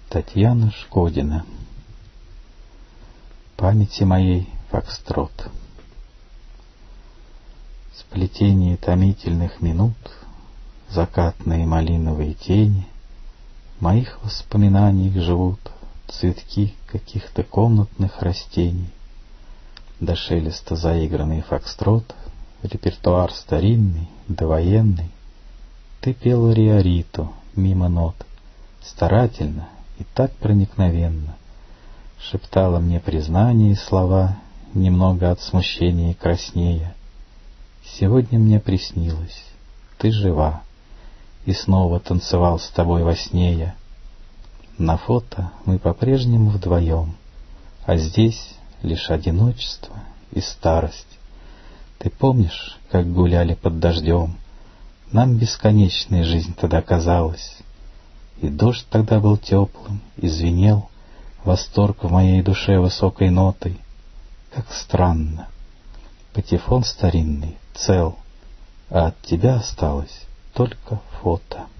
Татьяна Шкодина. Памяти моей фокстрот. Сплетение томительных минут, закатные малиновые тени, моих воспоминаний живут цветки каких-то комнатных растений. До шелеста заигранный фокстрот, репертуар старинный, довоенный. Ты пела риориту мимо нот, старательно и так проникновенно шептала мне признание и слова, немного от смущения краснея. Сегодня мне приснилось, ты жива, и снова танцевал с тобой во сне я. На фото мы по-прежнему вдвоем, а здесь лишь одиночество и старость. Ты помнишь, как гуляли под дождем? Нам бесконечная жизнь тогда казалась. И дождь тогда был теплым, и звенел восторг в моей душе высокой нотой. Как странно, патефон старинный цел, а от тебя осталось только фото.